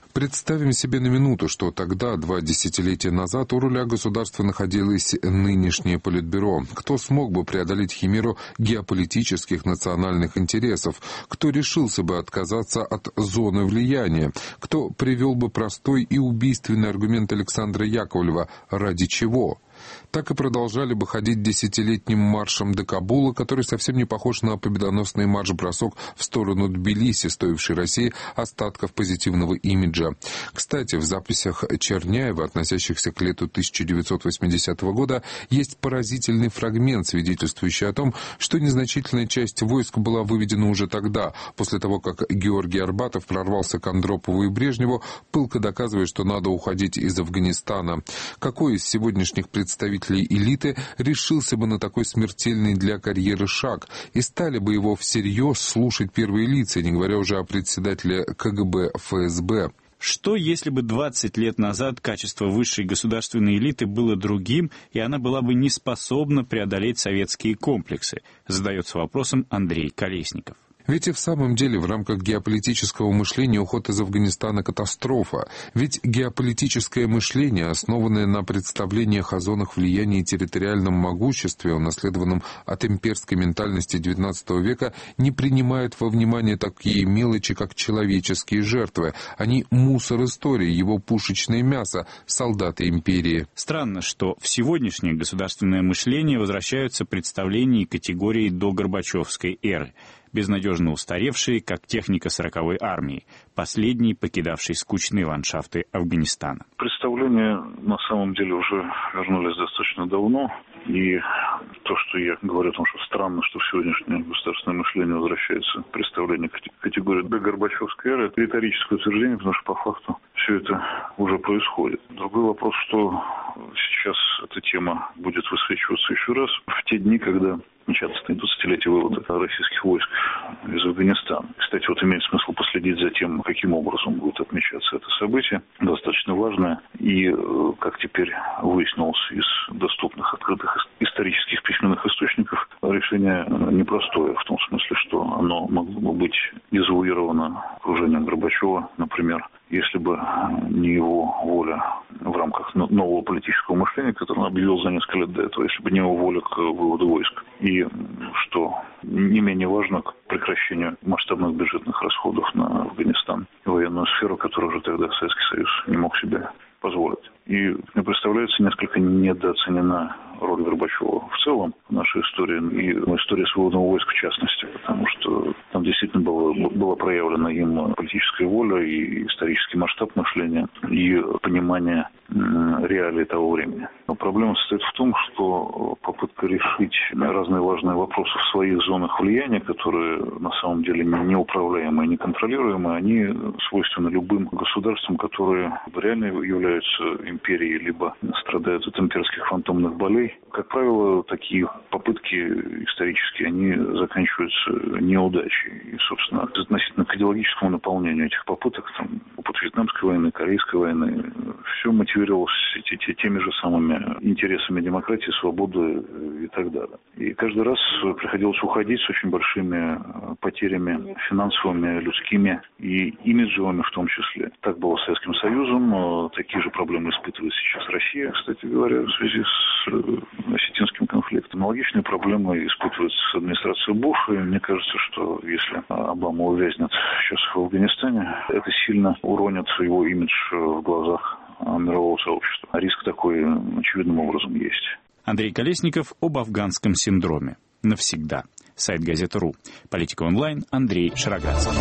Представим себе на минуту, что тогда, два десятилетия назад, у руля государства находилось нынешнее Политбюро. Кто смог бы преодолеть химеру геополитических национальных интересов? Кто решился бы отказаться от зоны влияния? Кто привел бы простой и убийственный аргумент Александра Яковлева «ради чего?». Так и продолжали бы ходить десятилетним маршем до Кабула, который совсем не похож на победоносный марш-бросок в сторону Тбилиси, стоивший России остатков позитивного имиджа. Кстати, в записях Черняева, относящихся к лету тысяча девятьсот восьмидесятого года, есть поразительный фрагмент, свидетельствующий о том, что незначительная часть войск была выведена уже тогда, после того, как Георгий Арбатов прорвался к Андропову и Брежневу, пылко доказывая, что надо уходить из Афганистана. Какой из сегодняшних представителей представителей элиты решился бы на такой смертельный для карьеры шаг, и стали бы его всерьез слушать первые лица, не говоря уже о председателе ка гэ бэ эф эс бэ. Что, если бы двадцать лет назад качество высшей государственной элиты было другим, и она была бы не способна преодолеть советские комплексы? Задается вопросом Андрей Колесников. Ведь и в самом деле в рамках геополитического мышления уход из Афганистана – катастрофа. Ведь геополитическое мышление, основанное на представлениях о зонах влияния и территориальном могуществе, унаследованном от имперской ментальности девятнадцатого века, не принимает во внимание такие мелочи, как человеческие жертвы. Они мусор истории, его пушечное мясо, солдаты империи. Странно, что в сегодняшнее государственное мышление возвращаются представления и категории до Горбачевской эры, безнадежно устаревшие, как техника сороковой армии, последней покидавшей скучные ландшафты Афганистана. Представления на самом деле уже вернулись достаточно давно, и то, что я говорю о том, что странно, что в сегодняшнее государственное мышление возвращается представление категории до Горбачевской эры, это риторическое утверждение, потому что по факту все это уже происходит. Другой вопрос, что сейчас эта тема будет высвечиваться еще раз в те дни, когда отмечаться двадцатилетие вывода российских войск из Афганистана. Кстати, вот имеет смысл последить за тем, каким образом будет отмечаться это событие. Достаточно важное. И, как теперь выяснилось из доступных открытых исторических письменных источников, решение непростое, в том смысле, что оно могло бы быть дезавуировано окружением Горбачева, например, если бы не его воля в рамках нового политического мышления, которое он объявил за несколько лет до этого, если бы не его воля к выводу войск. И, что не менее важно, к прекращению масштабных бюджетных расходов на Афганистан и военную сферу, которую уже тогда Советский Союз не мог себе позволить. И мне представляется, несколько недооценена роль Горбачева в целом в нашей истории, и в истории свободного войска в частности, потому что там действительно было, была проявлена им политическая воля и исторический масштаб мышления, и понимание реалий того времени. Но проблема состоит в том, что попытка решить разные важные вопросы в своих зонах влияния, которые на самом деле неуправляемые, неконтролируемые, они свойственны любым государствам, которые реально являются империей, либо страдают от имперских фантомных болей. Как правило, такие попытки исторические, они заканчиваются неудачей. И, собственно, относительно к идеологическому наполнению этих попыток, там, опыт Вьетнамской войны, Корейской войны, все мотивировалось теми же самыми интересами демократии, свободы и так далее. И каждый раз приходилось уходить с очень большими потерями финансовыми, людскими и имиджевыми в том числе. Так было с Советским Союзом, такие же проблемы испытывает сейчас Россия, кстати говоря, в связи с осетинским конфликтом. Аналогичные проблемы испытывается с администрацией Буша. И мне кажется, что если Обама увязнет сейчас в Афганистане, это сильно уронит его имидж в глазах мирового сообщества. А риск такой очевидным образом есть. Андрей Колесников об афганском синдроме. Навсегда. Сайт Газета.ру. Политика онлайн. Андрей Шароградский.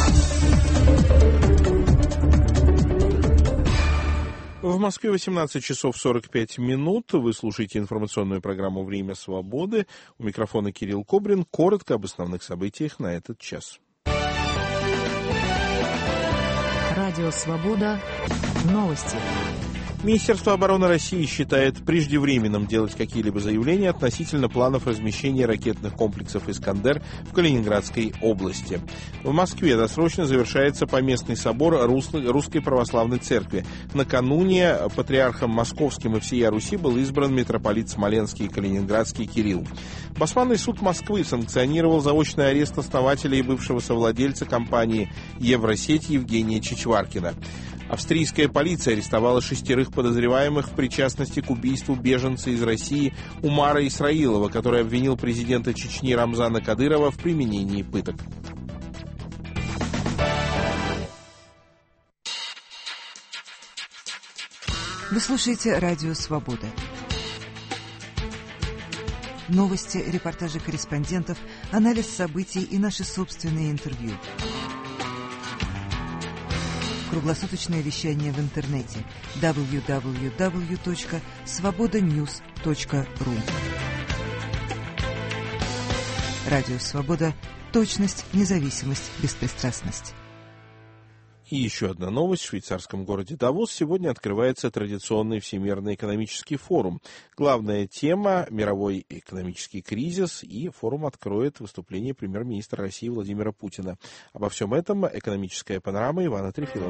В Москве восемнадцать часов сорок пять минут. Вы слушаете информационную программу «Время свободы». У микрофона Кирилл Кобрин. Коротко об основных событиях на этот час. Радио «Свобода». Новости. Министерство обороны России считает преждевременным делать какие-либо заявления относительно планов размещения ракетных комплексов «Искандер» в Калининградской области. В Москве досрочно завершается поместный собор Русской Православной Церкви. Накануне патриархом Московским и всея Руси был избран митрополит Смоленский и Калининградский Кирилл. Басманный суд Москвы санкционировал заочный арест основателя и бывшего совладельца компании «Евросеть» Евгения Чичваркина. Австрийская полиция арестовала шестерых подозреваемых в причастности к убийству беженца из России Умара Исраилова, который обвинил президента Чечни Рамзана Кадырова в применении пыток. Вы слушаете «Радио Свобода». Новости, репортажи корреспондентов, анализ событий и наши собственные интервью. Круглосуточное вещание в интернете дабл ю дабл ю дабл ю точка свобода ньюс точка ру. Радио Свобода. Точность, независимость, беспристрастность. И еще одна новость. В швейцарском городе Давос сегодня открывается традиционный Всемирный экономический форум. Главная тема – мировой экономический кризис, и форум откроет выступление премьер-министра России Владимира Путина. Обо всем этом экономическая панорама Ивана Трефилова.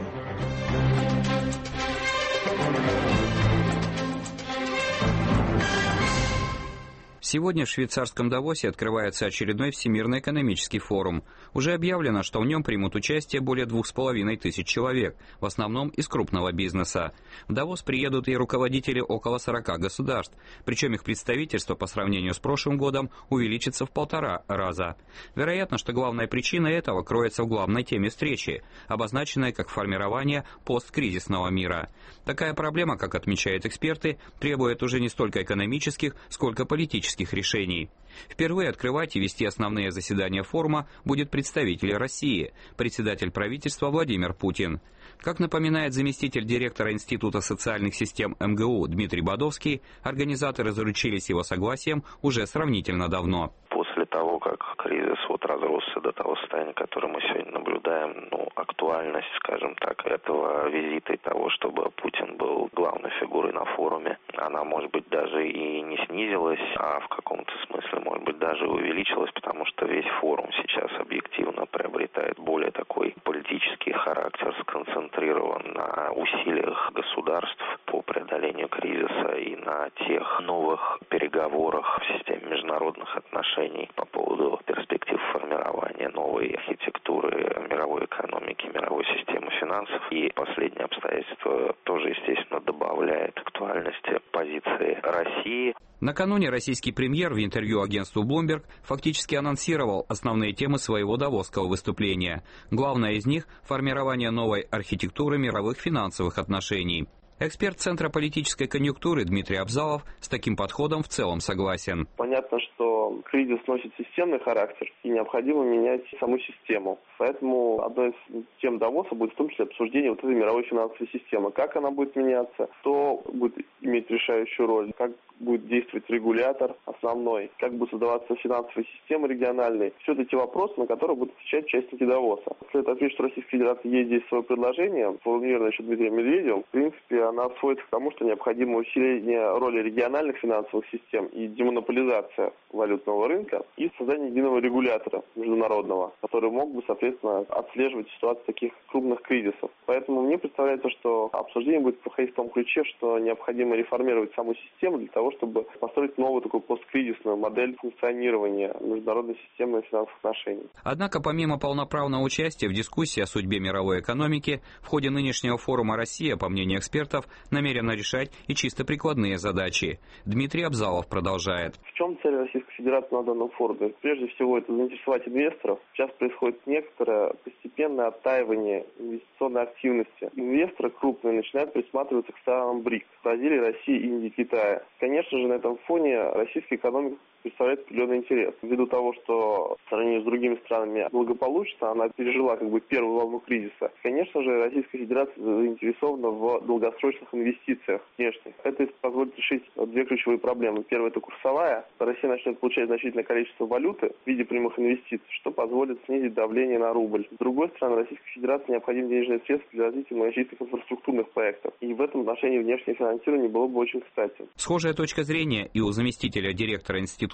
Сегодня в швейцарском Давосе открывается очередной Всемирный экономический форум. Уже объявлено, что в нем примут участие более двух с половиной тысяч человек, в основном из крупного бизнеса. В Давос приедут и руководители около сорока государств, причем их представительство по сравнению с прошлым годом увеличится в полтора раза. Вероятно, что главная причина этого кроется в главной теме встречи, обозначенной как формирование посткризисного мира. Такая проблема, как отмечают эксперты, требует уже не столько экономических, сколько политических решений. Впервые открывать и вести основные заседания форума будет представитель России, председатель правительства Владимир Путин. Как напоминает заместитель директора Института социальных систем эм гэ у Дмитрий Бодовский, организаторы заручились его согласием уже сравнительно давно. После того, как кризис вот разросся до того состояния, которое мы сегодня наблюдаем, ну, актуальность, скажем так, этого визита и того, чтобы Путин был главной фигурой на форуме, она, может быть, даже и не снизилась, а в каком-то смысле, может быть, даже увеличилась, потому что весь форум сейчас объективно приобретает более такой политический характер, сконцентрирован на усилиях государств по преодолению кризиса и на тех новых переговорах в системе международных отношений по поводу перспектив формирования новой архитектуры мировой экономики, мировой системы финансов. И последнее обстоятельство тоже, естественно, добавляет актуальности позиции России. Накануне российский премьер в интервью агентству Bloomberg фактически анонсировал основные темы своего давосского выступления. Главное из них – формирование новой архитектуры мировых финансовых отношений. Эксперт Центра политической конъюнктуры Дмитрий Абзалов с таким подходом в целом согласен. Понятно, что кризис носит системный характер и необходимо менять саму систему. Поэтому одной из тем Давоса будет в том числе обсуждение вот этой мировой финансовой системы. Как она будет меняться, кто будет иметь решающую роль, как будет действовать регулятор основной, как будет создаваться финансовая система региональная. Все это те вопросы, на которые будут отвечать участники Давоса. Следует отметить, что Российская Федерация есть здесь свое предложение, сформулированное еще Дмитрием Медведевым. В принципе, она сводится к тому, что необходимо усиление роли региональных финансовых систем и демонополизация валютного рынка и создание единого регулятора международного, который мог бы, соответственно, отслеживать ситуацию таких крупных кризисов. Поэтому мне представляется, что обсуждение будет проходить в том ключе, что необходимо реформировать саму систему для того, чтобы построить новую такую посткризисную модель функционирования международной системы финансовых отношений. Однако, помимо полноправного участия в дискуссии о судьбе мировой экономики, в ходе нынешнего форума Россия, по мнению экспертов, намерена решать и чисто прикладные задачи. Дмитрий Абзалов продолжает. В чем цель Российской Федерации на данном форуме? Прежде всего, это заинтересовать инвесторов. Сейчас происходит некоторое постепенное оттаивание инвестиционной активности. Инвесторы крупные начинают присматриваться к странам БРИК – Бразилии, России, Индии, Китая. Конечно же, на этом фоне российская экономика представляет определенный интерес. Ввиду того, что в сравнении с другими странами благополучно, она пережила как бы первую волну кризиса. Конечно же, Российская Федерация заинтересована в долгосрочных инвестициях внешних. Это позволит решить две ключевые проблемы. Первая – это курсовая. Россия начнет получать значительное количество валюты в виде прямых инвестиций, что позволит снизить давление на рубль. С другой стороны, Российской Федерации необходимы денежные средства для развития многочисленных инфраструктурных проектов. И в этом отношении внешнее финансирование было бы очень кстати. Схожая точка зрения и у заместителя директора Института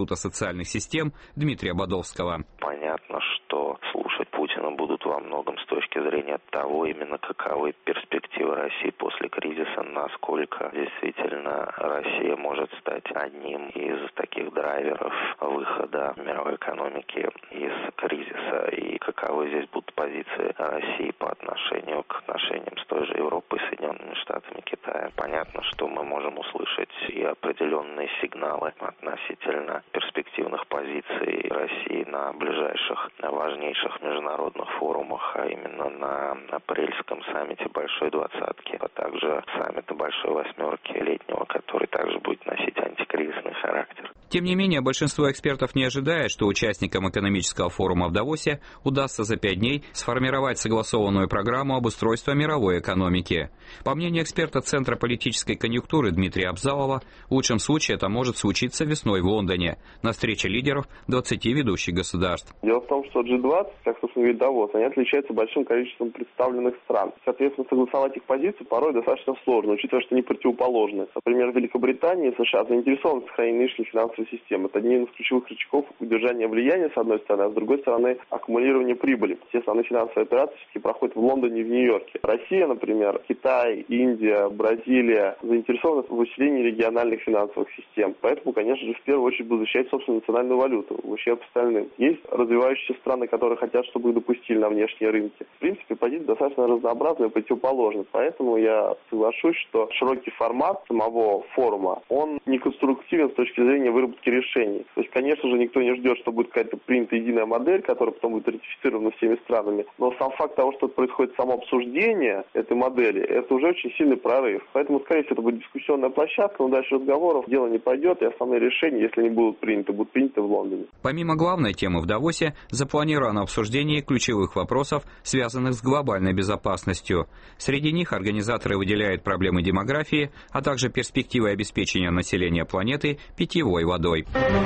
Института социальных систем Дмитрия Бодовского. Понятно, что слушать Путина будут во многом с точки зрения того, именно каковы перспективы России после кризиса, насколько действительно Россия может стать одним из таких драйверов выхода мировой экономики из кризиса, и каковы здесь будут позиции России по отношению к отношениям с той же Европой, Соединенными Штатами, Китаем. Понятно, что мы можем услышать и определенные сигналы относительно перспективных позиций России на ближайших, на важнейших международных форумах, а именно на апрельском саммите Большой Двадцатки, а также саммита Большой Восьмерки летнего, который также будет носить антикризисный характер. Тем не менее, большинство экспертов не ожидает, что участникам экономического форума в Давосе удастся за пять дней сформировать согласованную программу обустройства мировой экономики. По мнению эксперта Центра политической конъюнктуры Дмитрия Абзалова, в лучшем случае это может случиться весной в Лондоне на встрече лидеров двадцати ведущих государств. Дело в том, что джи двадцать, как, собственно, говорит Давос, они отличаются большим количеством представленных стран. Соответственно, согласовать их позиции порой достаточно сложно, учитывая, что они противоположны. Например, Великобритания и США заинтересованы в сохранении нынешней финансовой системы. Это один из ключевых рычагов удержания влияния, с одной стороны, а с другой стороны, аккумулирования прибыли. Все основные финансовые операции все-таки проходят в Лондоне и в Нью-Йорке. Россия, например, Китай, Индия, Бразилия заинтересованы в усилении региональных финансовых систем. Поэтому, конечно же, в первую очередь будут защищать собственную национальную валюту в ущерб остальным. Есть развивающиеся страны, которые хотят, чтобы их допустили на внешние рынки. В принципе, позиция достаточно разнообразная и противоположная. Поэтому я соглашусь, что широкий формат самого форума, он не конструктивен с точки зрения выработки решений. То есть, конечно же, никто не ждет, что будет какая-то принята единая модель, которая потом будет ратифицирована всеми странами. Но сам факт того, что происходит само обсуждение этой модели, это уже очень сильный прорыв. Поэтому, скорее всего, это будет дискуссионная площадка, но дальше разговоров дело не пойдет, и основные решения, если они будут приняты, будут приняты в Лондоне. Помимо главной темы в Давосе, запланировано обсуждение ключевых вопросов, связанных с глобальной безопасностью. Среди них организаторы выделяют проблемы демографии, а также перспективы обеспечения населения планеты питьевой водой.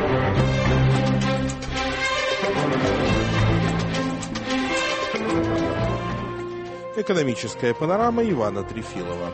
Экономическая панорама Ивана Трефилова.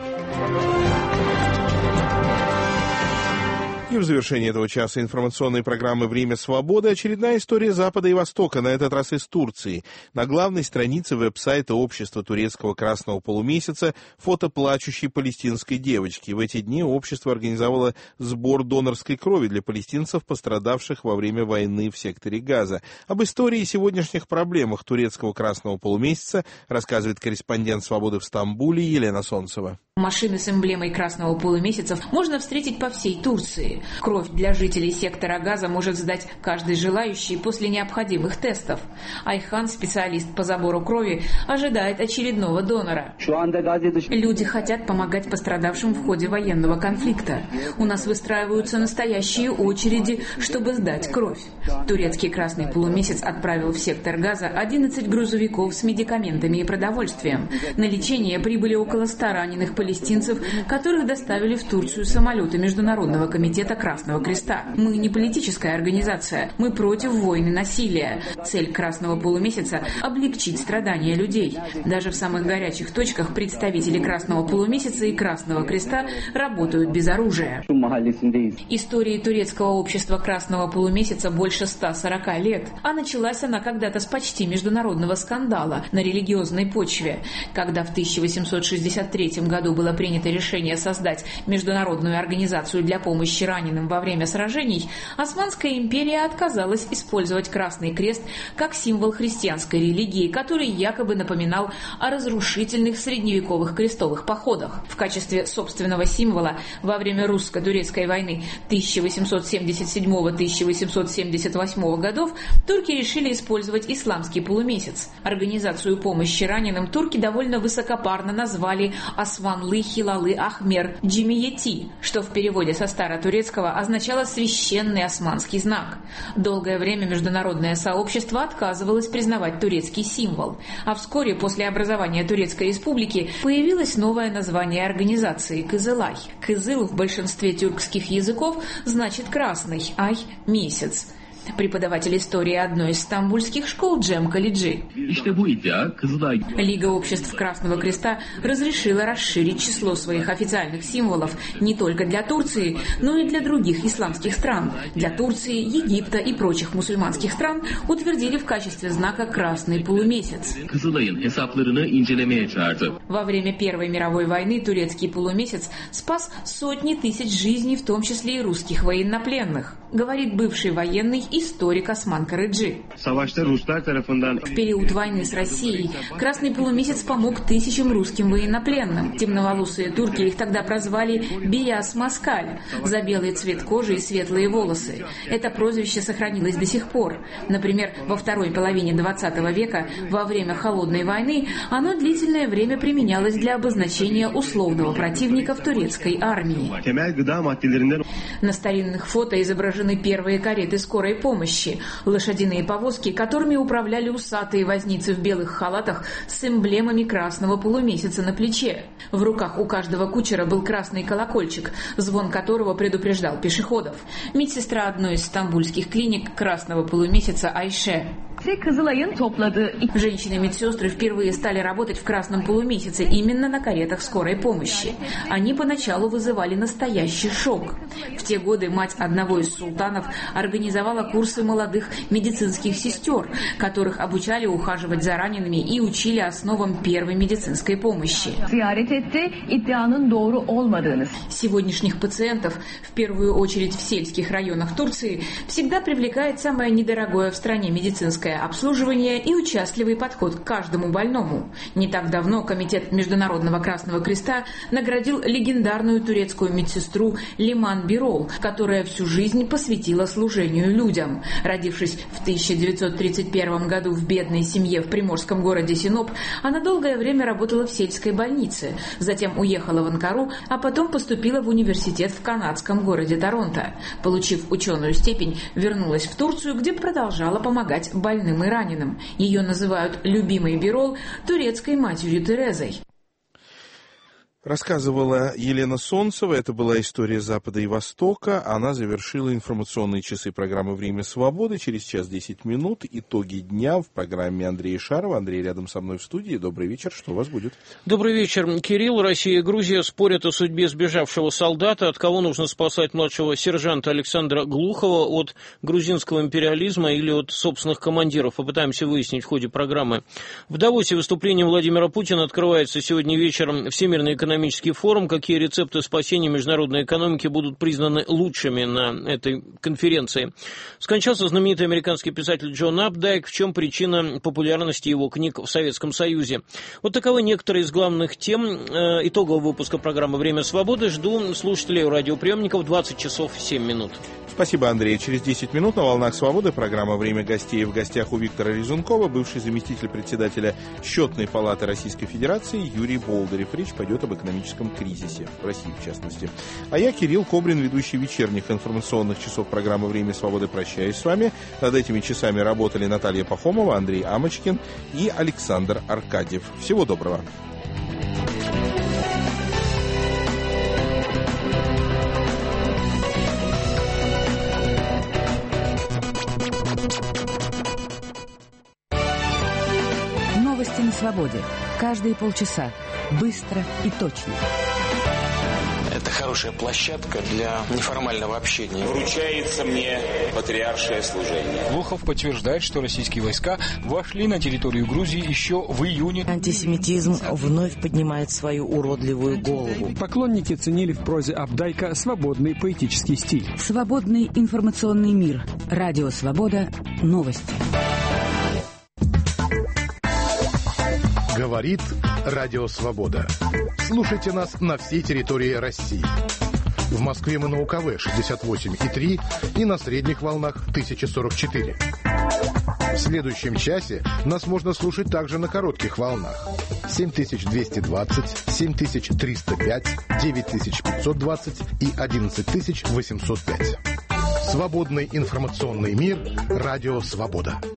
И в завершении этого часа информационной программы «Время свободы» очередная история Запада и Востока, на этот раз из Турции. На главной странице веб-сайта Общества турецкого красного полумесяца фото плачущей палестинской девочки. В эти дни общество организовало сбор донорской крови для палестинцев, пострадавших во время войны в секторе Газа. Об истории и сегодняшних проблемах турецкого красного полумесяца рассказывает корреспондент «Свободы» в Стамбуле Елена Солнцева. Машины с эмблемой красного полумесяца можно встретить по всей Турции. Кровь для жителей сектора Газа может сдать каждый желающий после необходимых тестов. Айхан, специалист по забору крови, ожидает очередного донора. Люди хотят помогать пострадавшим в ходе военного конфликта. У нас выстраиваются настоящие очереди, чтобы сдать кровь. Турецкий красный полумесяц отправил в сектор Газа одиннадцать грузовиков с медикаментами и продовольствием. На лечение прибыли около ста раненых палестинцев, которых доставили в Турцию самолеты Международного комитета Красного Креста. Мы не политическая организация, мы против войны и насилия. Цель Красного полумесяца – облегчить страдания людей. Даже в самых горячих точках представители Красного полумесяца и Красного Креста работают без оружия. Истории турецкого общества Красного полумесяца больше ста сорока лет, а началась она когда-то с почти международного скандала на религиозной почве, когда в тысяча восемьсот шестьдесят третьем году было принято решение создать международную организацию для помощи раненым во время сражений, Османская империя отказалась использовать Красный Крест как символ христианской религии, который якобы напоминал о разрушительных средневековых крестовых походах. В качестве собственного символа во время русско-турецкой войны тысяча восемьсот семьдесят седьмого — тысяча восемьсот семьдесят восьмого годов турки решили использовать исламский полумесяц. Организацию помощи раненым турки довольно высокопарно назвали Османлы Хилалы Ахмер Джимиети, что в переводе со старотурецкого означало «священный османский знак». Долгое время международное сообщество отказывалось признавать турецкий символ, а вскоре после образования Турецкой республики появилось новое название организации – Кызылай. Кызыл в большинстве тюркских языков значит «красный», ай – «месяц». Преподаватель истории одной из стамбульских школ Джем Калиджи. Лига обществ Красного Креста разрешила расширить число своих официальных символов не только для Турции, но и для других исламских стран. Для Турции, Египта и прочих мусульманских стран утвердили в качестве знака красный полумесяц. Во время Первой мировой войны турецкий полумесяц спас сотни тысяч жизней, в том числе и русских военнопленных, говорит бывший военный историк Осман Караджи. В период войны с Россией красный полумесяц помог тысячам русским военнопленным. Темноволосые турки их тогда прозвали «Бияс Маскаль» за белый цвет кожи и светлые волосы. Это прозвище сохранилось до сих пор. Например, во второй половине двадцатого века, во время Холодной войны, оно длительное время применялось для обозначения условного противника в турецкой армии. На старинных фото изображены первые кареты скорой помощи, лошадиные повозки, которыми управляли усатые возницы в белых халатах с эмблемами красного полумесяца на плече. В руках у каждого кучера был красный колокольчик, звон которого предупреждал пешеходов. Медсестра одной из стамбульских клиник красного полумесяца Айше. Женщины-медсестры впервые стали работать в красном полумесяце именно на каретах скорой помощи. Они поначалу вызывали настоящий шок. В те годы мать одного из султанов организовала курсы молодых медицинских сестер, которых обучали ухаживать за ранеными и учили основам первой медицинской помощи. Сегодняшних пациентов, в первую очередь в сельских районах Турции, всегда привлекает самое недорогое в стране медицинское обслуживание и участливый подход к каждому больному. Не так давно Комитет Международного Красного Креста наградил легендарную турецкую медсестру Лиман Бирол, которая всю жизнь посвятила служению людям. Родившись в тысяча девятьсот тридцать первом году в бедной семье в приморском городе Синоп, она долгое время работала в сельской больнице, затем уехала в Анкару, а потом поступила в университет в канадском городе Торонто. Получив ученую степень, вернулась в Турцию, где продолжала помогать больным и раненым. Ее называют любимой Бирол турецкой матерью Терезой. Рассказывала Елена Солнцева. Это была история Запада и Востока. Она завершила информационные часы программы «Время свободы». Через час десять минут итоги дня в программе Андрея Шарова. Андрей рядом со мной в студии. Добрый вечер. Что у вас будет? Добрый вечер, Кирилл. Россия и Грузия спорят о судьбе сбежавшего солдата. От кого нужно спасать младшего сержанта Александра Глухова? От грузинского империализма или от собственных командиров? Попытаемся выяснить в ходе программы. В Давосе выступление Владимира Путина открывается сегодня вечером Всемирный экономический экономический форум. Какие рецепты спасения международной экономики будут признаны лучшими на этой конференции? Скончался знаменитый американский писатель Джон Апдайк. В чем причина популярности его книг в Советском Союзе? Вот таковы некоторые из главных тем э, итогового выпуска программы «Время свободы». Жду слушателей радиоприемников. Двадцать часов семь минут. Спасибо, Андрей. Через десять минут на «Волнах свободы» программа «Время гостей». В гостях у Виктора Резункова, бывший заместитель председателя Счетной палаты Российской Федерации Юрий Болдырев. Речь пойдет об экономическом кризисе, в России в частности. А я, Кирилл Кобрин, ведущий вечерних информационных часов программы «Время свободы», прощаюсь с вами. Над этими часами работали Наталья Пахомова, Андрей Амочкин и Александр Аркадьев. Всего доброго. Новости на свободе. Каждые полчаса. Быстро и точно. Это хорошая площадка для неформального общения. Вручается мне патриаршее служение. Глухов подтверждает, что российские войска вошли на территорию Грузии еще в июне. Антисемитизм вновь поднимает свою уродливую голову. Поклонники ценили в прозе Апдайка свободный поэтический стиль. Свободный информационный мир. Радио «Свобода». Новости. Говорит Радио Свобода. Слушайте нас на всей территории России. В Москве мы на УКВ шестьдесят восемь и три и на средних волнах тысяча сорок четыре. В следующем часе нас можно слушать также на коротких волнах. семь тысяч двести двадцать, семь тысяч триста пять, девять тысяч пятьсот двадцать и одиннадцать тысяч восемьсот пять. Свободный информационный мир. Радио Свобода.